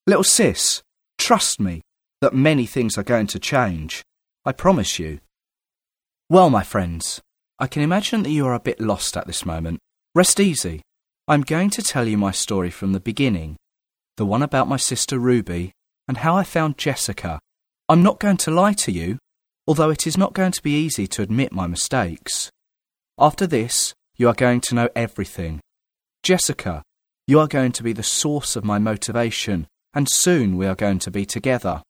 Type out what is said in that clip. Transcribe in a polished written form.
Little sis, trust me that many things are going to change. I promise you. Well, my friends, I can imagine that you are a bit lost at this moment. Rest easy. I'm going to tell you my story from the beginning, the one about my sister Ruby and how I found Jessica. I'm not going to lie to you, although it is not going to be easy to admit my mistakes. After this, you are going to know everything. Jessica, you are going to be the source of my motivation, and soon we are going to be together.